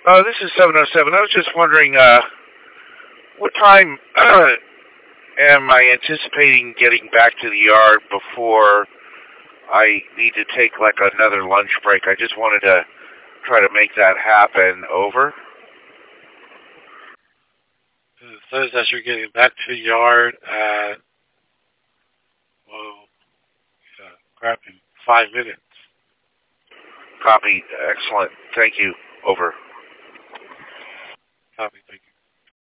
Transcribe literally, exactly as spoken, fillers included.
Uh, this is seven oh seven. I was just wondering, uh, what time uh, am I anticipating getting back to the yard before I need to take like another lunch break? I just wanted to try to make that happen. Over. It says that you're getting back to the yard at, well, uh, crap, in five minutes. Copy. Excellent. Thank you. Over. Copy, thank you.